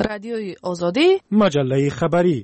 رادیوی آزادی، مجله خبری.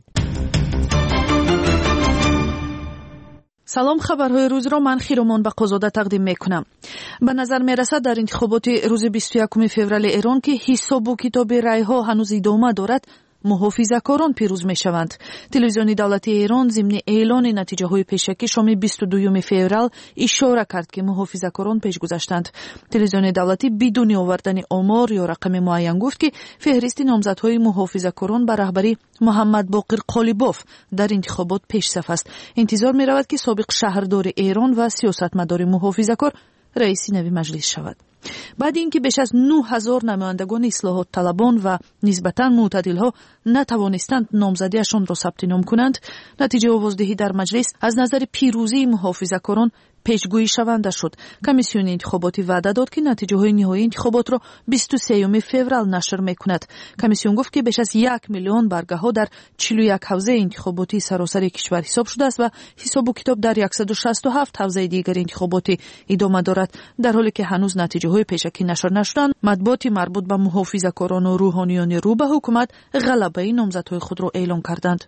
سلام، خبرهای روز را من خیرومان بقازاده تقدیم میکنم. به نظر میرسد در انتخابات روز 21 فوریه ایران که حساب و کتاب رای ها هنوز ادامه دارد، محافظه‌کاران پیروز میشوند. تلویزیون دولتی ایران ضمن اعلان نتیجه های پیشکی شام 22 فوریه اشاره کرد که محافظه‌کاران پیش گذشتند. تلویزیون دولتی بدون آوردن آمار یا رقم معین گفت که فهرست نامزدهای محافظه‌کاران به رهبری محمد باقر قالیباف در انتخابات پیش صف است. انتظار می رود که سابق شهردار ایران و سیاستمدار محافظه‌کار رئیس نوی مجلس شود. بعد اینکه بیش از 9000 نمایندگان اصلاحات طلبان و نسبتاً معتدل‌ها نتوانستند نامزدیشان را ثبت نام کنند، نتیجه آوازدهی در مجلس از نظر پیروزی محافظه‌کاران پیشگویی شونده شد. کمیسیون انتخاباتی وعده داد که نتیجه های نهایی انتخابات را 23 فوریه نشر میکند. کمیسیون گفت که بیش از 1 میلیون برگه ها در 41 حوزه انتخاباتی سراسر کشور حساب شده است و حساب و کتاب در 167 حوزه دیگر انتخاباتی ادامه دارد. در حالی که هنوز نتیجه های پیشکی نشر نشدند، مطبوعات مربوط به محافظه‌کاران و روحانیان رو به حکومت غلبه نامزدهای خود را اعلام کردند.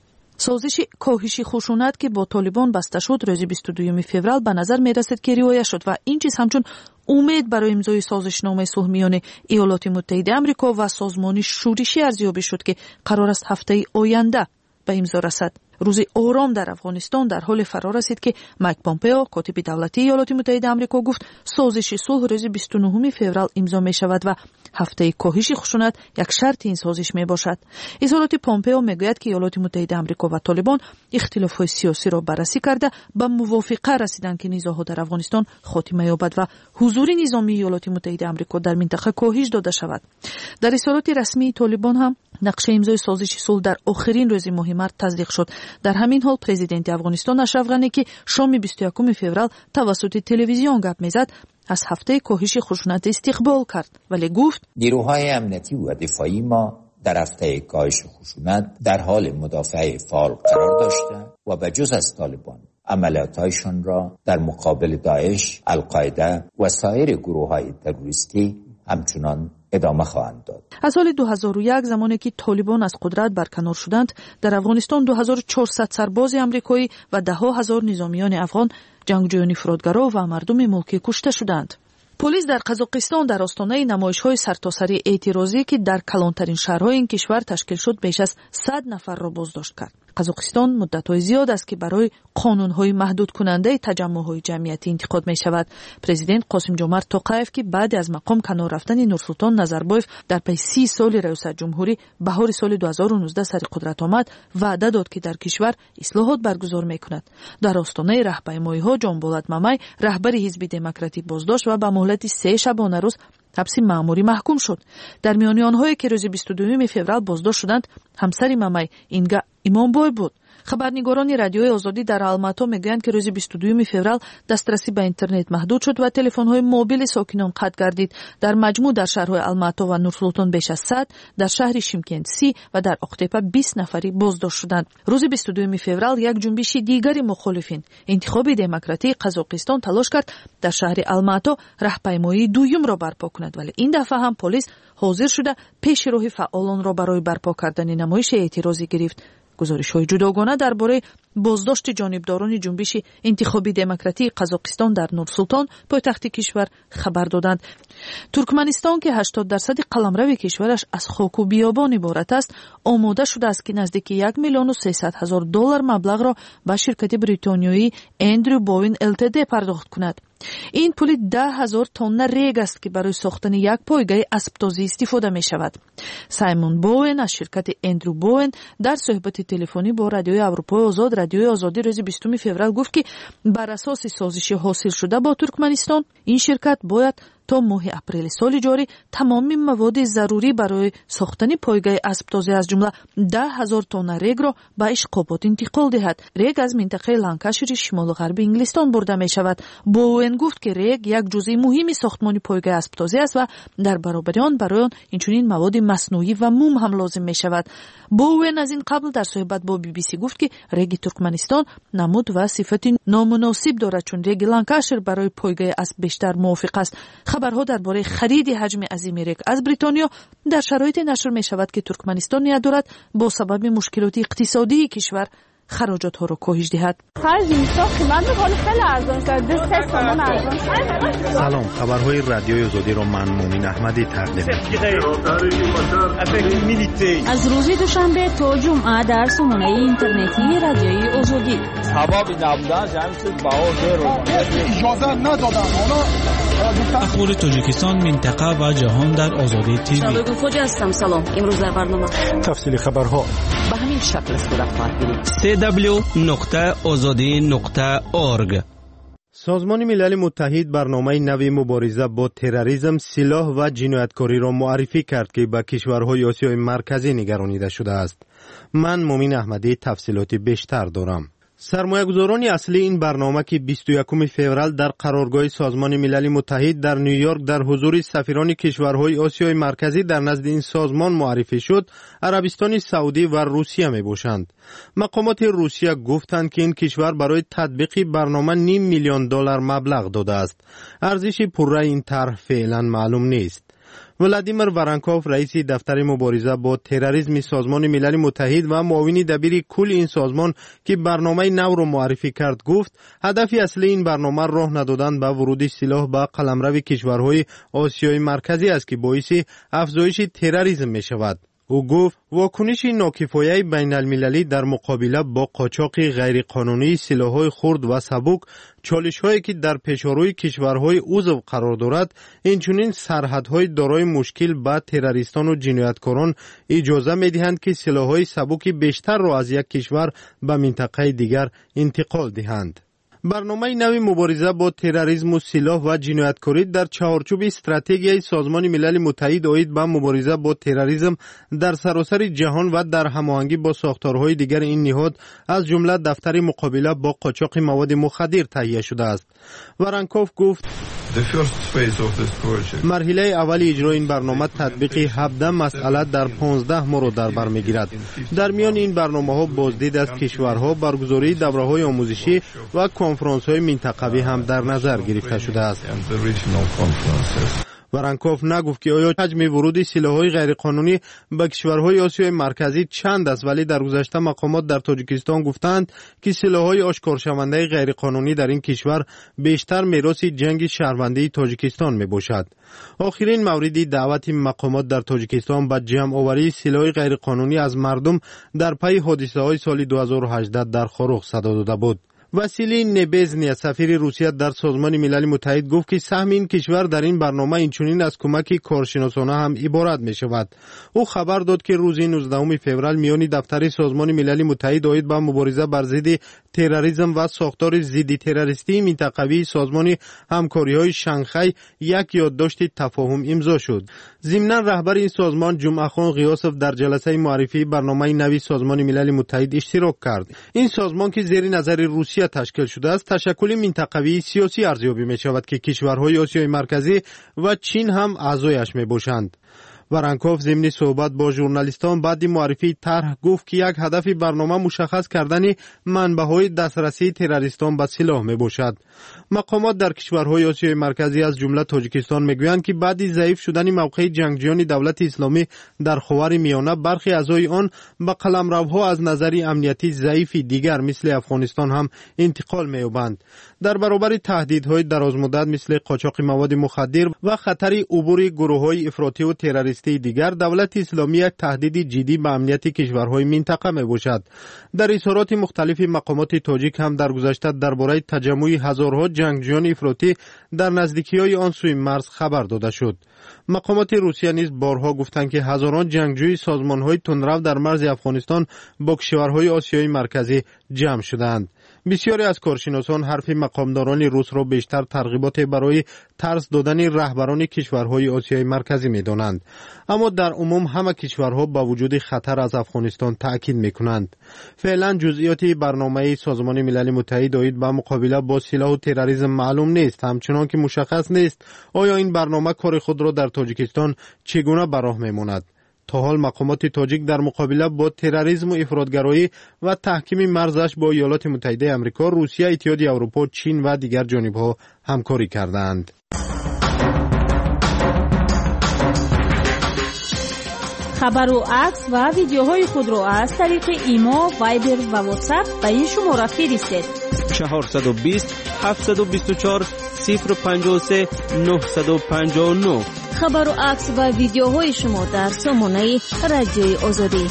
سازش کاهش خشونت که با طالبان بسته شد روز 22 فوریه به نظر می رسد که رعایت شد و این چیز همچون امید برای امضای سازشنامه صلح میان ایالات متحده آمریکا و سازمان شورشی ارزیابی شد که قرار است هفته آینده به امضا رسد. روز آرام در افغانستان در حال فرا رسید که مایک پامپئو کاتب دولتی ایالات متحده آمریکا گفت سازش صلح روز 29 فوریه امضا می شود و هفته کاهش خشونت یک شرط این سازش می باشد. اظهارات پامپئو می گوید که ایالات متحده آمریکا و طالبان اختلافات سیاسی را بررسی کرده به موافقه رسیدند که نزاعها در افغانستان خاتمه یابد و حضور نظامی ایالات متحده آمریکا در منطقه کاهش داده شود. در اظهارات رسمی طالبان هم نقشه امضای سازش صلح در آخرین روز ماه مارس تصدیق شد. در همین حال پرزیدنت افغانستان اشرف غنی که شام 21 فوریه توسط تلویزیون گپ میزد از هفته کاهش خشونت استقبال کرد، ولی گفت نیروهای امنیتی و دفاعی ما در هفته کاهش خشونت در حال مدافعه فعال قرار داشته و به جز از طالبان عملیات‌هایشان را در مقابل داعش، القاعده و سایر گروه‌های تروریستی همچنان ادامه خواهند داد. از سال 2001 زمانی که طالبان از قدرت برکنار شدند، در افغانستان 2400 سرباز آمریکایی و 10,000 نظامیان افغان، جنگجویان فرودگرا و مردم ملکی کشته شدند. پلیس در قزاقستان در آستانه نمایش‌های سرتاسری اعتراضی که در کلانترین شهرهای این کشور تشکیل شد بیش از 100 نفر را بازداشت کرد. قزاقستان مدت‌های زیاد است که برای قانون‌های محدود کننده تجمع‌های جمعیتی انتقاد می‌شود. پرزیدنت قاسم جمعت توقیف که بعد از مقام کنار رفتن نورسلطان نظربایف در پی 30 سال ریاست جمهوری بهار سال 2019 سر قدرت آمد، وعده داد که در کشور اصلاحات برگزار می‌کند. در آستانه راهپیمایی‌ها جانبولات مامای رهبر حزب دموکراتیک بازداشت و به مهلت 3 شبانه روز حبس مأموری محکوم شد. در میان آنهایی که روز 22 فوریه بازداشت شدند، همسر مامای اینگا ایمانبای بود. خبرنگاران رادیوی آزادی در الماتا میگویند که روز 22 فوریه دسترسی به اینترنت محدود شد و تلفن‌های موبیل ساکنان قطع گردید. در مجموع در شهرهای الماتا و نورسلطان بیش از 100، در شهر شیمکند 30 و در اقتیپه 20 نفری بازداشت شدند. روز 22 فوریه یک جنبش دیگری مخالفین انتخاب دموکراتیک قزاقستان تلاش کرد در شهر الماتا راهپیمایی دوم را برپا کند، ولی این دفعه هم پلیس حاضر شده پیش راه فعالان را برای برپا کردن نمایش اعتراضی گرفت. گزارش‌های جداگانه درباره بازداشت جانبداران جنبش انتخابی دموکراتیک قزاقستان در نورسلطان پایتخت کشور خبر دادند. ترکمنستان که 80% قلمرو کشورش از خاک و بیابان عبارت است، آماده شده است که نزدیک 1,300,000 دلار مبلغ را به شرکت بریتانیایی اندرو بوین LTD پرداخت کند. این پول 10,000 تن ریگ است که برای ساختن یک پایگاه اسب‌تازی استفاده می شود. سایمون بوین از شرکت اندرو بوین در صحبت تلفنی با رادیوی اروپای آزاد رادیوی آزادی روز 20 فوریه گفت که بر اساس سازش حاصل شده با ترکمنستان این شرکت باید تا ماه اپریل سال جاری تمام مواد ضروری برای ساختن پایگاه اسب‌تازی از جمله 10,000 تن ریگ را به اشقابات انتقال دهد. ریگ از منطقه لانکاشیر شمال غرب انگلستان برده می شود. بوین گفت که ریگ یک جزء مهم ساختمان پایگاه اسب‌تازی است و در برابر آن برای آن اینچنین مواد مصنوعی و موم هم لازم می شود. بوین از این قبل در صحبت با BBC گفت که ریگ ترکمنستان نمود و صفت نامناسب دارد چون ریگ لانکاشیر برای پایگاه اسب بیشتر موافق است. خبرها درباره خرید حجم عظیم ریگ از بریتانیا در شرایط نشر می شود که ترکمنستان نیت دارد با سبب مشکلات اقتصادی کشور خراجات ها را کاهش دهد. سلام، خبرهای رادیوی آزادی را من مومین احمدی تقدیم می‌کنم. از روز دوشنبه تا جمعه در سامانه اینترنتی رادیوی آزادی. اخبار تاجیکستان، منطقه و جهان در آزادی تیوی. شبکه فوج هستم. سلام. امروز در برنامه تفصیل خبرها به همین شکل صورت خواهد گرفت. www.azadi.org. سازمان ملل متحد برنامه نوی مبارزه با تروریسم، سلاح و جنایتکاری را معرفی کرد که به کشورهای آسیای مرکزی نگرانیده شده است. من مومین احمدی تفصیلات بیشتر دارم. سرمایه‌گذاران اصلی این برنامه که 21 فوریه در قرارگاه سازمان ملل متحد در نیویورک در حضور سفیران کشورهای آسیای مرکزی در نزد این سازمان معرفی شد، عربستان سعودی و روسیه می باشند. مقامات روسیه گفتند که این کشور برای تطبیق برنامه $500,000 مبلغ داده است. ارزش پوره این طرح فعلا معلوم نیست. ولادیمیر ورانکوف، رئیس دفتر مبارزه با تروریسم سازمان ملل متحد و معاون دبیر کل این سازمان که برنامه نو را معرفی کرد، گفت هدف اصلی این برنامه راه ندادن به ورود سلاح به قلمرو کشورهای آسیای مرکزی است که باعث افزایش تروریسم می شود. او گفت واکنش ناکفایه بین المللی در مقابله با قاچاق غیرقانونی سلاح‌های خرد و سبک، چالش‌هایی که در پیش‌روی کشورهای عضو قرار دارد، اینچنین سرحدهای دارای مشکل با تروریستان و جنایتکاران اجازه می‌دهند که سلاح‌های سبک بیشتر را از یک کشور به منطقه دیگر انتقال دهند. برنامه نوی مبارزه با تروریسم و سلاح و جنایتکاری در چهارچوب استراتژی سازمان ملل متحد آید به مبارزه با تروریسم در سراسر جهان و در هماهنگی با ساختارهای دیگر این نهاد از جمله دفتر مقابله با قاچاق مواد مخدر تهیه شده است. ورانکوف گفت مرحله اول اجرای این برنامه تطبیق 17 مسئله در 15 ماه را در بر میگیرد. در میان این برنامه‌ها بازدید از کشورها، برگزاری دوره‌های آموزشی و کنفرانس‌های منطقوی هم در نظر گرفته شده است. ورانکوف نگفت که آیا حجم ورود سلاح‌های غیرقانونی به کشورهای آسیای مرکزی چند است، ولی در گذشته مقامات در تاجیکستان گفتند که سلاح‌های آشکار شونده غیرقانونی در این کشور بیشتر میراث جنگ شهروندی تاجیکستان میباشد. آخرین موردی دعوت مقامات در تاجیکستان به جمع آوری سلاح غیرقانونی از مردم در پی حادثه‌های سال 2018 در خاروخ صدا داده بود. واسیلی نبزنی، سفیر روسیه در سازمان ملل متحد، گفت که سهم این کشور در این برنامه اینچنین از کمک کارشناسانه هم عبارت می شود. او خبر داد که روز 19 فوریه میان دفتر سازمان ملل متحد آید به مبارزه بر ضد تروریسم و ساختار ضد تروریستی منطقوی سازمان همکاری‌های شانگهای یک یادداشت تفاهم امضا شد. ضمناً رهبر این سازمان جمعه خان غیاسف در جلسه معرفی برنامه نوی سازمان ملل متحد اشتراک کرد. این سازمان که زیر نظر روسیه تشکیل شده است، تشکل منطقوی سیاسی ارزیابی می شود که کشورهای آسیای مرکزی و چین هم اعضایش می باشند. ورانکوف ضمن صحبت با ژورنالیستان بعد معرفی طرح گفت که یک هدف برنامه مشخص کردن منبع‌های دسترسی تروریستان به سلاح می باشد. مقامات در کشورهای آسیای مرکزی از جمله تاجیکستان میگویند که بعد ضعیف شدن موقع جنگجویان دولت اسلامی در خاور میانه، برخی اعضای آن به قلمروها از نظر امنیتی ضعیف دیگر مثل افغانستان هم انتقال می‌یابند. در برابر تهدیدهای درازمدت مثل قاچاق مواد مخدر و خطر عبور گروه‌های افراطی و تروریستی دیگر، دولت اسلامی یک تهدید جدی به امنیت کشورهای منطقه میباشد. در اظهارات مختلف مقامات تاجیک هم در گذشته درباره تجمع هزارها جنگجویان افراطی در نزدیکی‌های آن سوی مرز خبر داده شد. مقامات روسیه نیز بارها گفتند که هزاران جنگجوی سازمان‌های تندرو در مرز افغانستان با کشورهای آسیای مرکزی جمع شدند. بسیاری از کارشناسان حرف مقامداران روس را بیشتر ترغیبات برای ترس دادن رهبران کشورهای آسیای مرکزی می‌دانند، اما در عموم همه کشورها با وجود خطر از افغانستان تأکید می‌کنند. فعلا جزئیات برنامه سازمان ملل متحد آید به مقابله با سلاح و تروریسم معلوم نیست، همچنان که مشخص نیست آیا این برنامه کار خود را در تاجیکستان چگونه به راه می‌ماند. تا حال مقامات تاجیک در مقابله با تروریسم و افراطگرایی و تحکیم مرزش با ایالات متحده آمریکا، روسیه، اتحادیه اروپا، چین و دیگر جانب‌ها همکاری کردند. خبر و عکس و ویدیوهای خود را از طریق ایما، وایبر و واتساپ به این شماره فرستید. 420 724 053 959. خبر و عکس و ویدیوهای شما در سامانه رادیوی آزادی.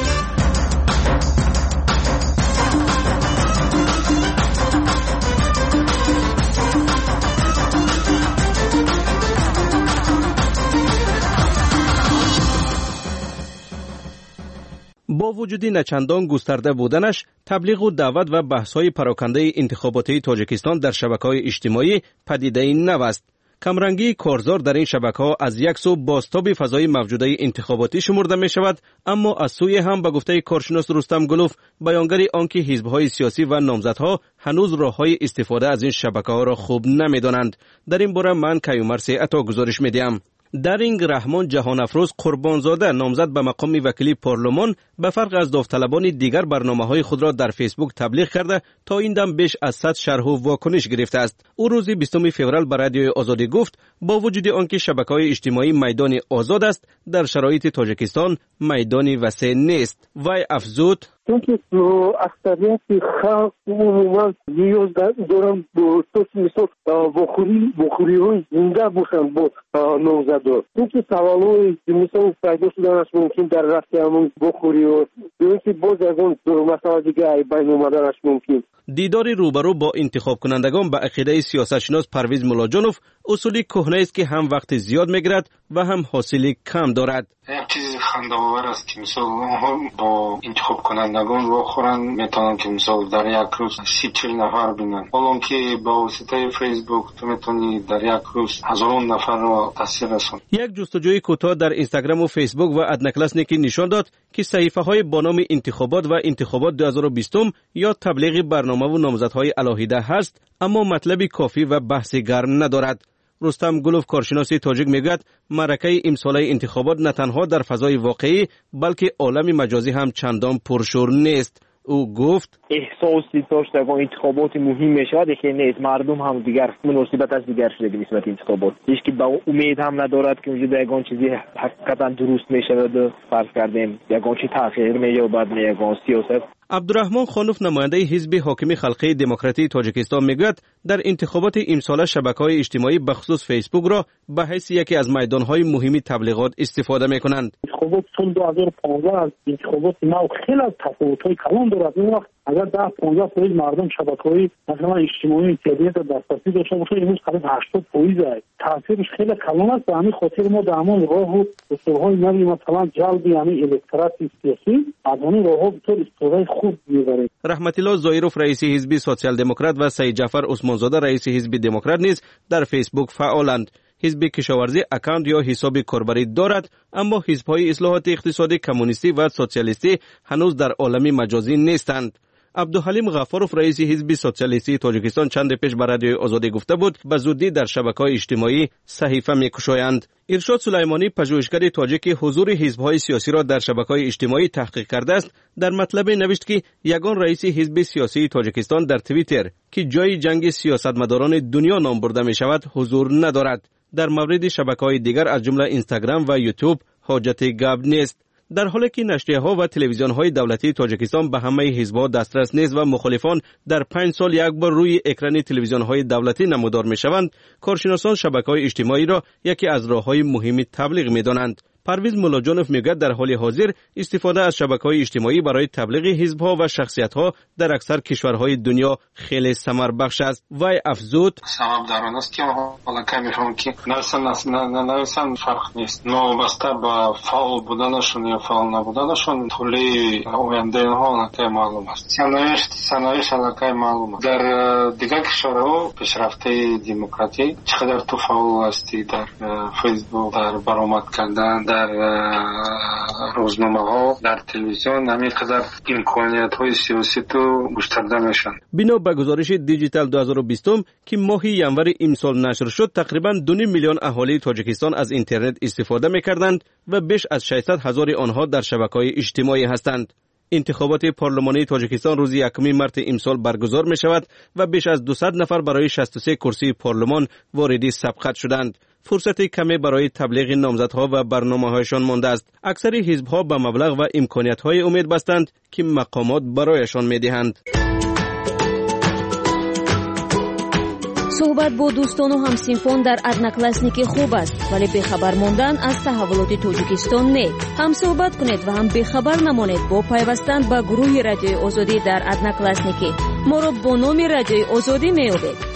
با وجود نچندان گسترده بودنش، تبلیغ و دعوت و بحث‌های پراکنده انتخاباتی تاجیکستان در شبکه‌های اجتماعی پدیده‌ای نو است. کمرنگی کارزار در این شبکه‌ها از یک سو بازتاب فضای موجوده انتخاباتی شمرده می‌شود، اما از سوی هم به گفته کارشناس رستم گلوف، بیانگر آنکه حزب‌های سیاسی و نامزدها هنوز راه‌های استفاده از این شبکه‌ها را خوب نمی‌دانند. در این باره من کیومرث عطا گزارش می‌دهم. در این رحمان جهان افروز قربانزاده نامزد به مقام وکیلی پارلمان به فرق از داوطلبان دیگر برنامه‌های خود را در فیسبوک تبلیغ کرده تا این دم بیش از 100 شرح و واکنش گرفته است. او روز 20 فوریه به رادیوی آزادی گفت با وجود آنکه شبکه‌های اجتماعی میدان آزاد است، در شرایط تاجیکستان میدانی وسیع نیست. وی افزود چونکه اکثریت خلق عموما نیاز دارن به مثال بخوری زنده باشن با نامزدها. چونکه سوالای مثال پیدا شدنش ممکن در رفت همون بخوری و که باز از اون مسائل دیگه بین اومدنش ممکن. دیداری روبرو با انتخاب کنندگان به عقیده سیاستشناس پرویز ملاجانوف اصولی کهنه است که هم وقت زیاد میگیرد و هم حاصلی کم دارد. یک چیز خنده‌آور است که مثلا اونها با انتخاب کنندگان واخورن میتونن که مثلا در یک روز 30-40 نفر بینن، حالا که با واسطه فیسبوک تو میتونی در یک روز هزاران نفر را تاثیر رسونی. یک جستجوی کوتاه در اینستاگرام و فیسبوک و ادنکلاسنیکی نشان داد که صحیفه‌های با نام انتخابات و انتخابات 2020 یا تبلیغ برنامه و نامزدهای علاهیده هست، اما مطلبی کافی و بحثی گرم ندارد. رستم گلوف کارشناس تاجیک میگوید معرکه امساله انتخابات نه تنها در فضای واقعی بلکه عالم مجازی هم چندان پرشور نیست. او گفت احساسی داشتگان انتخابات مهم میشود که نیست، مردم هم دیگر مناسبت از دیگر شده به نسبت انتخابات، هیچ که با امید هم ندارد که اونجا یگان چیزی حقیقتا درست میشود. فرض کردیم یگان چیز تغییر مییابد یگان سیاست. عبدالرحمن خانوف نماینده حزب حاکم خلقی دموکراتی تاجیکستان میگوید در انتخابات امساله شبکه‌های اجتماعی بخصوص فیسبوک را به حیث یکی از میدان‌های مهمی تبلیغات استفاده می‌کنند. انتخابات سال 2015 از انتخابات نو خیلی تفاوت‌های کلان دارد. اون وقت اگر 10-15% مردم شبکه‌های مثلا اجتماعی اینترنت دسترسی داشته باشه، امروز قریب 80% است. تاثیرش خیلی کلان است. به همین خاطر ما در همون راه و اصول‌های نوی مثلا جلب یعنی الکترات سیاسی از همین راه‌ها به طور استفاده خوب می‌بریم. رحمت الله زایروف رئیس حزب سوسیال دموکرات و سید جعفر عثمانزاده رئیس حزب دموکرات نیز در فیسبوک فعالند. حزب کشاورزی اکانت یا حساب کاربری دارد، اما حزب‌های اصلاحات اقتصادی کمونیستی و سوسیالیستی هنوز در عالم مجازی نیستند. عبدالحلیم غفاروف رئیس حزب سوسیالیستی تاجیکستان چند پیش به رادیوی آزادی گفته بود به زودی در شبکه‌های اجتماعی صحیفه می‌کشایند. ارشاد سلیمانی پژوهشگر تاجیک حضور حزب‌های سیاسی را در شبکه‌های اجتماعی تحقیق کرده است. در مطلب نوشت که یگان رئیس حزب سیاسی تاجیکستان در توییتر که جای جنگ سیاستمداران دنیا نام برده می‌شود حضور ندارد. در مورد شبکه‌های دیگر از جمله اینستاگرام و یوتیوب حاجت گپ نیست. در حالی که نشریه‌ها و تلویزیون‌های دولتی تاجیکستان به همه حزب‌ها دسترس نیست و مخالفان در 5 سال یک بار روی اکران تلویزیون‌های دولتی نمودار می‌شوند، کارشناسان شبکه‌های اجتماعی را یکی از راه‌های مهم تبلیغ می‌دانند. پرویز ملاجانوف میگوید در حال حاضر استفاده از شبکه‌های اجتماعی برای تبلیغ حزب‌ها و شخصیت‌ها در اکثر کشورهای دنیا خیلی ثمر بخش است. وی افزود سبب در آن است که حالا کمی که نویسن فرق نیست، وابسته به فعال بودنشون یا فعال نبودنشون طول آینده اینها علاقه معلوم است. سرنوشت علاقه معلوم است. در دیگر کشورها پیشرفته دموکراتی چقدر تو فعال هستی در فیسبوک، در برآمد کردن، در روزنامه‌ها، در تلویزیون، همینقدر امکانیت‌های سیاسی تو گسترده میشن. بنا به گزارش دیجیتال 2020 که ماه ینور امسال نشر شد، تقریباً 2 میلیون اهالی تاجیکستان از اینترنت استفاده می‌کردند و بیش از 600,000 آنها در شبکه‌های اجتماعی هستند. انتخابات پارلمانی تاجیکستان روز 1 مارس امسال برگزار می شود و بیش از 200 نفر برای 63 کرسی پارلمان واردی سبقت شدند. فرصت کمی برای تبلیغ نامزدها و برنامه‌هایشان مانده است. اکثر حزب‌ها به مبلغ و امکانیت‌های امید بستند که مقامات برایشان می‌دهند. صحبت با دوستان و همسینفان در одноклассники خوب است، ولی بخبر ماندن از تحولات تاجیکستان نه. هم صحبت کنید و هم بخبر نمانید با پیوستن به گروه رادیوی آزادی در одноклассники. ما را با نام رادیوی آزادی می‌یابید.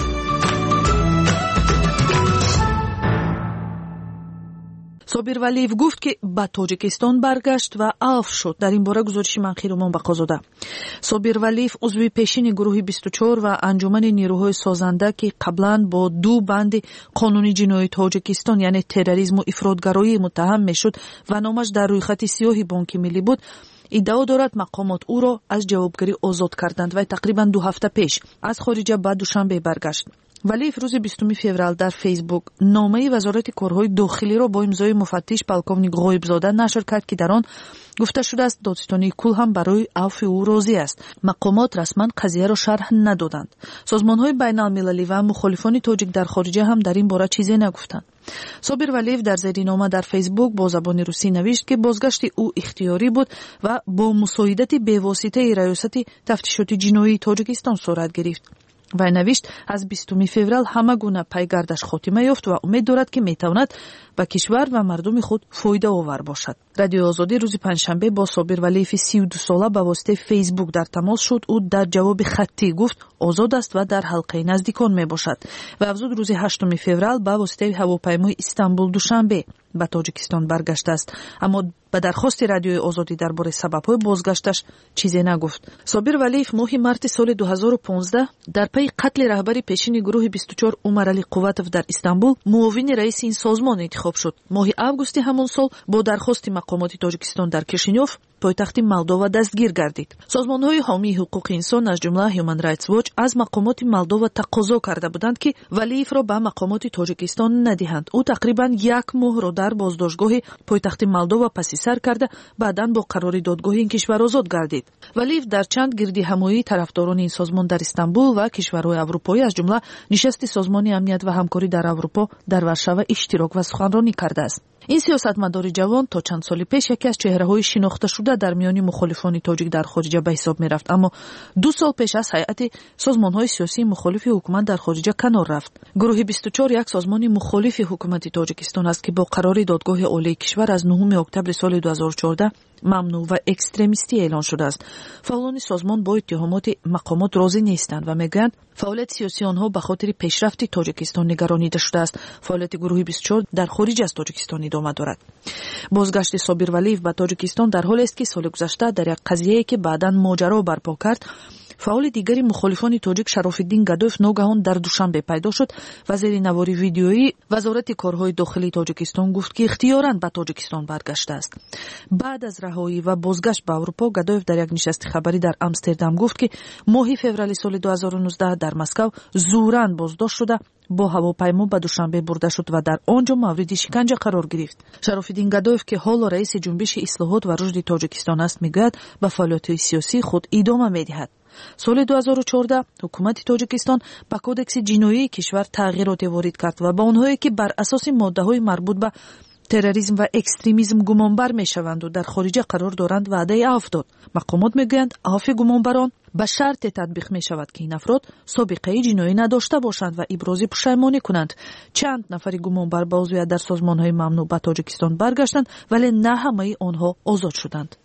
صابر ولیев گفت که به تاجیکستان برگشت و عفو شد. در این باره گزارش منخیرومان بقازاده. صابر ولیев عضو پیشین گروه 24 و انجمن نیروهای سازنده که قبلا با 2 بند قانون جنایی تاجیکستان یعنی تروریسم و افراطگرایی متهم میشد و نامش در رویخط سیاه بانک ملی بود، ادعا دارد مقامات او را از جوابگیری آزاد کردند و تقریبا 2 هفته پیش از خارجه به دوشنبه برگشت. ولیев روز 20 فеврал در فیسبوک نامه وزارت کارهای داخلی را با امضای مفتش полковник غایبزاده نشر کرد که در آن گفته شده است دادستانی کل هم برای عفو او راضی است. مقامات رسما قضیه را شرح ندادند. سازمان‌های بین‌المللی و مخالفان تاجیک در خارجه هم در این باره چیزی نگفتند. صابر ولیев در زیر نامه در فیسبوک با زبان روسی نوشت که بازگشت او اختیاری بود و با مساعدت بی‌واسطه ریاست تفتیشات جنایی تاجیکستان صورت گرفت. و نوشت از 20 فеврал همه گونه پیگردش خاتمه یافت و امید دارد که میتواند به کشور و مردم خود فایده آور باشد. رادیو آزادی روز پنجشنبه با صابر ولیев 32 ساله به واسطه فیسبوک در تماس شد. او در جواب خطی گفت آزاد است و در حلقه نزدیکان می باشد و افزود روز 8 فеврал به واسطه هواپیمای استانبول دوشنبه به تاجیکستان برگشته است، اما به درخواست رادیوی آزادی درباره سبب‌های بازگشتش چیزی نگفت. صابر ولیев ماه مارت سال 2015 در پی قتل رهبر پیشین گروه 24 عمر علی قوتов در استانبول معاون رئیس این سازمان انتخاب شد. ماه август همون سال با درخواست مقامات تاجیکستان در کشینیوف پایتخت مولداوا دستگیر گردید. سازمان‌های حامی حقوق انسان از جمله Human Rights Watch از مقامات مولداوا تقاضا کرده بودند که ولیев را به مقامات تاجیکستان ندهند. او تقریبا 1 ماه را در بازداشتگاه پایتخت مولداوا پس سر کرده بعداً با قرار دادگاه این کشور آزاد گردید. ولیев در چند گردی همایی طرفداران این سازمان در استانبول و کشورهای اروپایی از جمله نشست سازمان امنیت و همکاری در اروپا در ورشاو اشتراک و سخنرانی کرده است. این سیاستمدار جوان تا چند سال پیش یکی از چهره‌های شناخته شده در میان مخالفان تاجیک در خارجه به حساب می‌رفت، اما 2 سال پیش از هیئت سازمان‌های سیاسی مخالف حکومت در خارجه کنار رفت. گروه 24 یک سازمان مخالف حکومت تاجیکستان است که با قرار دادگاه عالی کشور از 9 اکتبر سال 2014 ممنوع و اکستریمیستی اعلان شده است. فعالان سازمان با اتهامات مقامات راضی نیستند و میگویند فعالیت سیاسی آنها به خاطر پیشرفت تاجیکستان نگرانیده شده است. فعالیت گروه 24 در خارج از تاجیکستان ادامه دارد. بازگشت صابر ولیев به تاجیکستان در حالی است که سال گذشته در یک قضیه‌ای که بعداً ماجرا برپا کرد فعال دیگری مخالفان تاجیک شرافالدین گدویف ناگهان در دوشنبه پیدا شد و زیر نواری ویدیویی وزارت کارهای داخلی تاجیکستان گفت که اختیاراً به تاجیکستان برگشته است. بعد از رهایی و بازگشت به اروپا گدویف در یک نشست خبری در آمستردام گفت که ماه فevral سال 2019 در مسکو زوراً بازداشت شده با هواپیما به دوشنبه برده شد و در آنجا مورد شکنجه قرار گرفت. شرافالدین گدویف که حالا رئیس جنبش اصلاحات و رشد تاجیکستان است میگوید به فعالیت سیاسی خود ادامه میدهد. سال 2014 حکومت تاجیکستان به کودکس جنایی کشور تغییرات وارد کرد و به آنهایی که بر اساس ماده‌های مربوط به تروریسم و اکستریمیسم گمانبر میشوند و در خارج قرار دارند وعده عفو داد. مقامات میگویند عفو گمانبران به شرط تطبیق می شود که این افراد سابقه جنایی نداشته باشند و ابراز پشیمانی کنند. چند نفر گمانبر با عضویت در سازمان‌های ممنوع به تاجیکستان برگشتند ولی نه همه آنها آزاد شدند.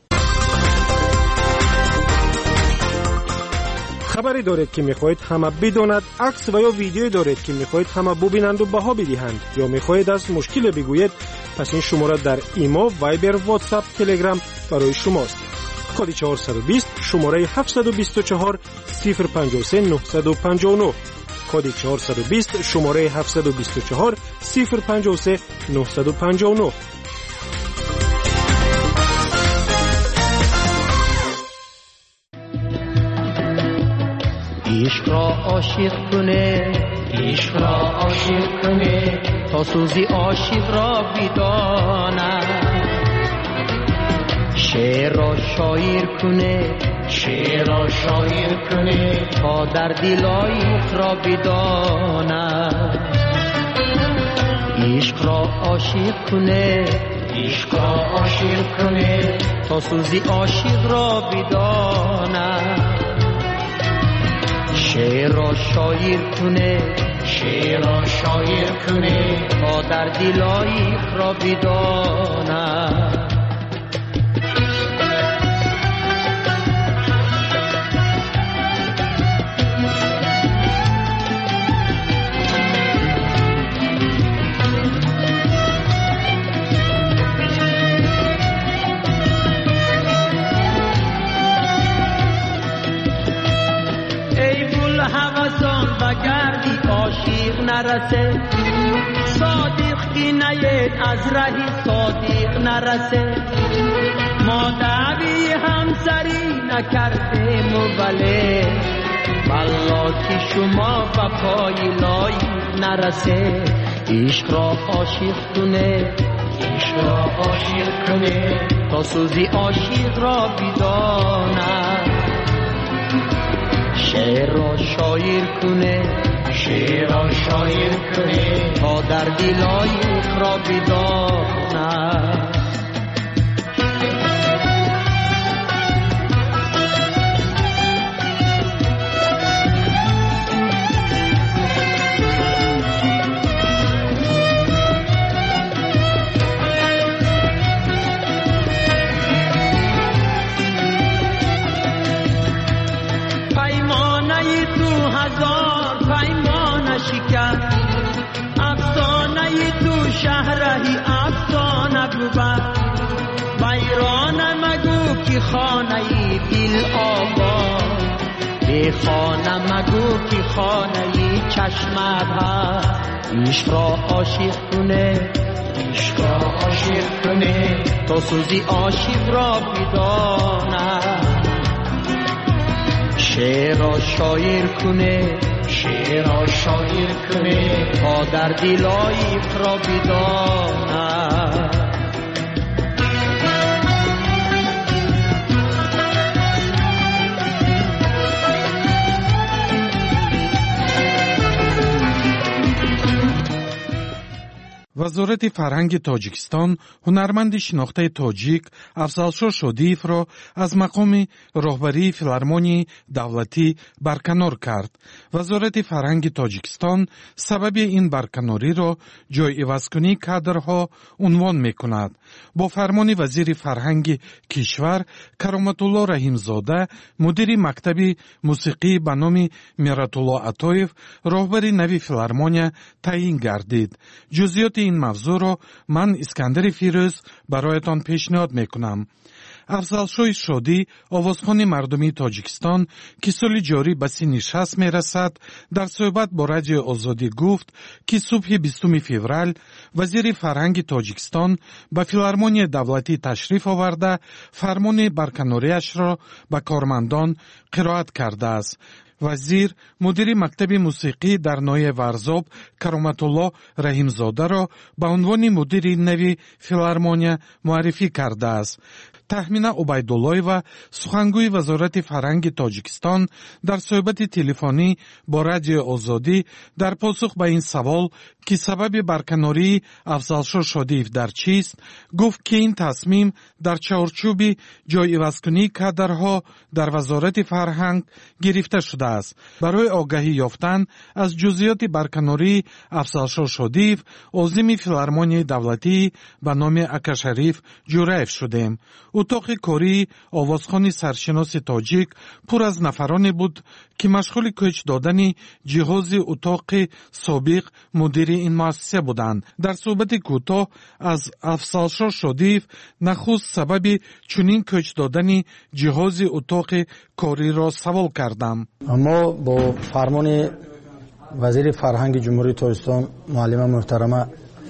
خبری دارید که میخواهید همه بداند، عکس و یا ویدیویی دارید که میخواهید همه ببینند و بها بدهند یا میخواهید از مشکل بگویید، پس این شماره در ایما، وایبر، واتساپ، تلگرام برای شماست. کد 420 شماره 724 053 959 کد 420 شماره 724 053 959. عشق را عاشق کنه، عشق را عاشق کنه تا سوزی عاشق را بدانه، شعر را شاعر کنه، شعر را شاعر کنه تا در دل عاشق را بدانه. عشق را عاشق کنه عشق را عاشق کنه تا سوزی عاشق را بدانه شعر را شاعر کنه شعر را شاعر کنه تا در دل عاشق را بدانه گردی عاشق نرسه صادق کی نیت از راه صادق نرسه ما دعوی همسری نکردیم بله والله که شما وفای لایق نرسه عشق را عاشق کنه عشق را عاشق کنه تا سوزی عاشق را بدانه شعر را شاعر کنه شعر را شاعر کنه تا در دل عاشق را بدانه افسانه تو شهرهی افسانه بود ویرانه مگو که خانه دل آباد به خانه مگو که خانه چشمت هست عشق را عاشق کنه عشق را عاشق کنه تا سوزی عاشق را بدانه شعر را شاعر کنه شعر را شاعر کنه تا در دل عاشق را بدانه وزارت فرهنگ تاجیکستان هنرمند شناخته تاجیک افضلشاه شودیевро از مقام راهبری فیلارمونی دولتی برکنار کرد. وزارت فرهنگ تاجیکستان سبب این برکناری را جای عوضکنی کادرها عنوان میکند. با فرمان وزیر فرهنگ کشور کرامتالله رحیمزاده مدیر مکتب موسیقی به نام میراتالله عطایف راهبری نوی فیلارمونیا تعیین گردید. جزئیات این موضوع را من اسکندر فیروز برایتان پیشنهاد میکنم. افضلشاه شودی آوازخوان مردمی تاجیکستان که سال جاری به سن 60 میرسد در صحبت با رادیو آزادی گفت که صبح 20 فوریه وزیر فرهنگ تاجیکستان به فیلارمونی دولتی تشریف آورده فرمان برکناریش را به کارمندان قرائت کرده است. وزیر مدیر مکتب موسیقی در نوی ورزاب کرامتالله رحیمزاده را به عنوان مدیر نوی فیلارمونیا معرفی کرده است. تهمینا عبیداللهیوا سخنگوی وزارت فرهنگ تاجیکستان در صحبت تلفنی با رادیو آزادی در پاسخ به این سوال که سبب برکناری افضلشاه شودیев در چیست گفت که این تصمیم در چارچوب جای عوضکنی کادرها در وزارت فرهنگ گرفته شده است. برای آگاهی یافتن از جزئیات برکناری افضلشاه شودیев عازم فیلارمونی دولتی به نام اکاشریف جوراев شدیم. اتاق کاری آوازخوان سرشناس تاجیک پر از نفرانی بود که مشغول کوچ دادن جهاز اتاق سابق مدیر این مؤسسه بودند. در صحبت کوتاه از افضلشاه شودیев نخست سبب چنین کوچ دادن جهاز اتاق کاری را سوال کردم. اما با فرمان وزیر فرهنگ جمهوری تاجیکستان معلمه محترمه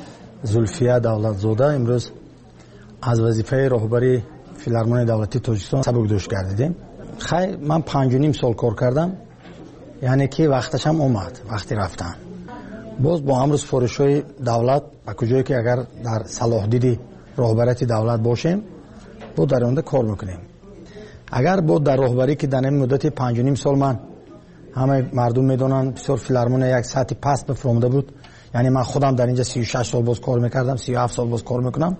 زلفیه دولتزاده امروز از وظیفه راهبری فیلارمونی دولتی تاجیکستان سبکدوش گردیدیم. خیلی من 5.5 سال کار کردم، یعنی که وقتش هم اومد. وقتی رفتم باز با امروز سفارش‌های دولت و کجایی که اگر در صلاح دیدی راهبریت دولت باشیم با در اونده کار میکنیم. اگر با در راهبری که در این مدت 5.5 سال من همه مردم میدونن بسیار فیلارمونی یک سطح پست بفرموده بود، یعنی من خودم در اینجا 36 سال باز کار میکردم، 37 سال باز کار میکنم.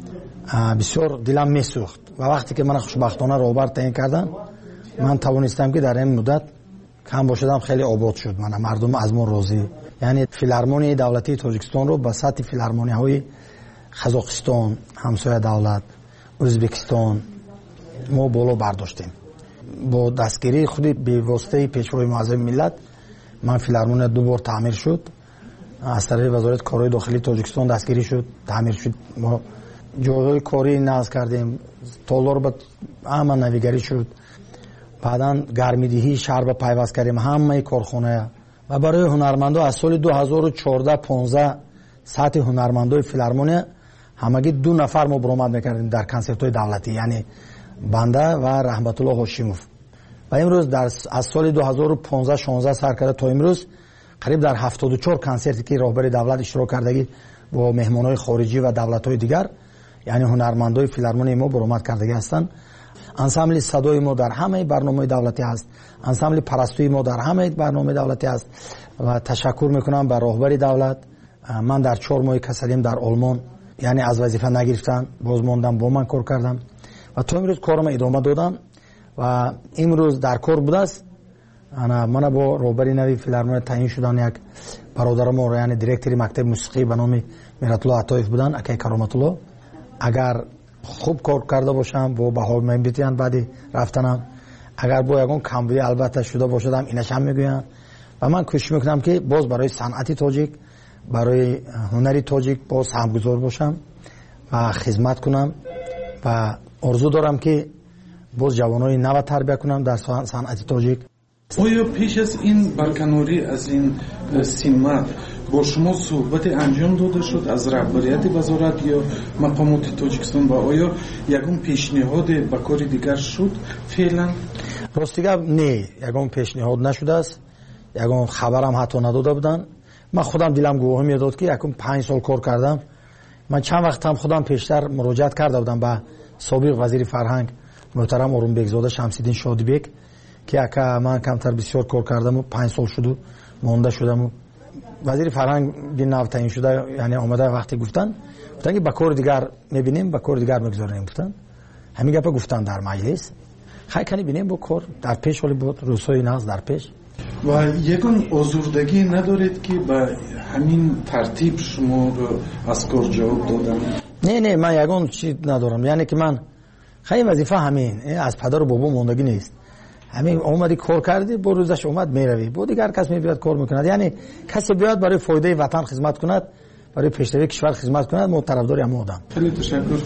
بسیار دلم میسوخت و وقتی که من خوشبختانه راهبر تعیین کردن من توانستم که در این مدت کم باشدم خیلی آباد شد. من مردم از ما راضی. یعنی فیلارمونی دولتی تاجیکستان رو به سطح فیلارمونی های قزاقستان، همسایه دولت، ازبکستان ما بالا برداشتیم. با دستگیری خود به واسطه پیشوای معظم ملت من فیلارمونی 2 بار تعمیر شد. از طریق وزارت کارهای داخلی تاجیکستان دستگیری شد، تعمیر شد. ما جاهای کاری نصب کردیم، تالار به همه نویگری شد. بعدا گرمیدهی شهر به پیوست کردیم همه کارخانه. و برای هنرمندا از سال 2014-15 سطح هنرمندای فیلارمونی همگی 2 نفر ما برآمد میکردیم در کنسرت های دولتی، یعنی بنده و رحمت الله هاشموف. و امروز از سال 2015-16 سر کرده تا امروز قریب در 74 کنسرتی که راهبر دولت اشتراک کردگی با مهمانای خارجی و دولت‌های دیگر، یعنی هنرمندای فیلارمونی ما برآمد کردگی هستند. انسامبل صدای ما در همه برنامه دولتی است، انسامبل پرستوی ما در همه برنامه دولتی است. و تشکر میکنم به راهبر دولت. من در 4 ماه کسلیم در آلمان، یعنی از وظیفه نگرفتن، باز موندم با من کار کردم و تا امروز کارم ادامه دادم و امروز در کار بوده است. من با راهبر نوی فیلارمونی تعیین شدن یک برادر ما، یعنی دیرکتور مکتب موسیقی به نام میرات الله عطایف بودن، اکی کرامت الله. اگر خوب کار کرده باشم با بها میبینن بعد رفتنم، اگر با یگان کمبودی البته شده باشدم اینش هم میگوین. و من کوشش میکنم که باز برای صنعت تاجیک، برای هنری تاجیک باز همگزار باشم و خدمت کنم و آرزو دارم که باز جوانای نو تربیت کنم در صنعت تاجیک. آیا پیش از این برکناری از این سیمت با شما صحبت انجام داده شد از رهبریت وزارت یا مقامات تاجیکستان و آیا یگون پیشنهاد به کار دیگر شد فعلا؟ راستیگه نه، یگون پیشنهاد نشده است، یگون خبرم حتی نداده بودن. من خودم دلم گواهی میداد که یکم 5 سال کار کردم. من چند وقت هم خودم پیشتر مراجعت کرده بودم به سابق وزیر فرهنگ محترم آرونبک زاده شمس‌الدین شادیبک که من کمتر بسیار کار کردم و 5 سال شده مونده شدم. وزیر فرهنگ بین نو تعیین شده، یعنی آمده وقتی گفتن که به کار دیگر میبینیم، به کار دیگر میگذاریم. گفتن همین گپ گفتن در مجلس. خیلی کنی بینیم با کار در پیش، ولی بود روزهای ناز در پیش. و یکون آزردگی ندارید که به همین ترتیب شما رو از کار جواب دادن؟ نه من یکون چی ندارم، یعنی که من خیلی وظیفه همین از پدر و بابا موندگی نیست. همین اومدی کار کردی، با روزش اومد میروی، با دیگر کس میبیاد کار میکند. یعنی کسی بیاد برای فایده وطن خدمت کند، برای پیشروی کشور خدمت کند، ما طرفدار هم آدم. خیلی تشکر.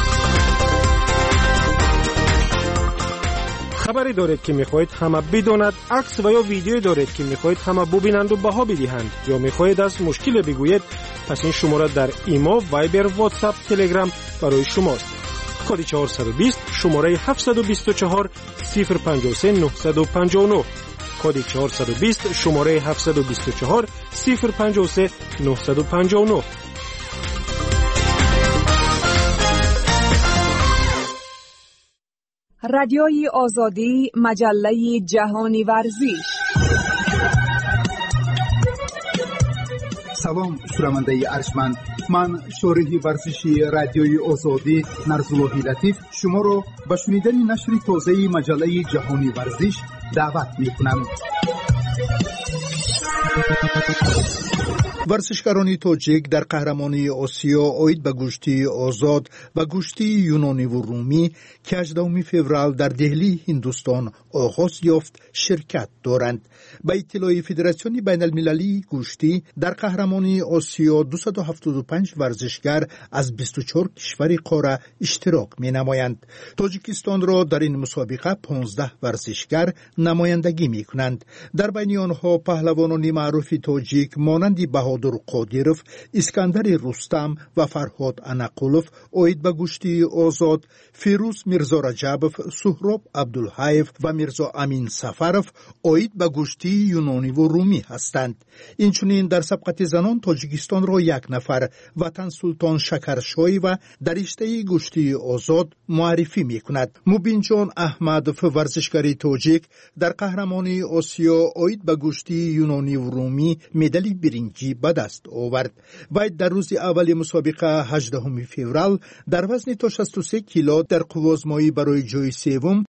خبری دارید که میخواهید همه بداند، عکس و یا ویدیو دارید که میخواهید همه ببینند و بها بدهند، یا میخواهید از مشکل بگویید، پس این شماره در ایما، وایبر، واتساپ، تلگرام برای شماست. کد 420 شماره 724 053 959. کد 420 شماره 724 053 959. رادیوی آزادی، مجله جهانی ورزش. سلام شنونده ارجمند، من شارح ورزشی رادیوی آزادی نرزاللهی لطیف شما را به شنیدن نشر تازه مجله جهانی ورزش دعوت می‌کنم. ورزشکاران تاجیک در قهرمانی آسیا آید به گشتی آزاد و گشتی یونانی و رومی که 18 فوریه در دهلی هندوستان آغاز یافت شرکت دارند. به اطلاع فدراسیون بین المللی گشتی در قهرمانی آسیا 275 ورزشگر از 24 کشور قاره اشتراک می نمایند. تاجیکستان را در این مسابقه 15 ورزشگر نمایندگی می کنند. در بین آنها پهلوانان معروف تاجیک مانند بهادر قادیروف، اسکندر رستم و فرهاد انقلوف آید به گشتی آزاد، فیروز میرزا رجبوف، سهراب عبدالحیف و میرزا امین سفرف آید به گشتی یونانی و رومی هستند. اینچنین در سبقت زنان تاجیکستان را 1 نفر وطن سلطان شکرشایی و در رشته گشتی آزاد معرفی می کند. مبین جان احمدوف ورزشکار تاجیک در قهرمانی آسیا آید به گشتی یونانی و رومی مدال برنجی به دست آورد. وی در روز اول مسابقه 18 فوریه در وزن تا 63 کیلو در قوازمایی برای جای سوم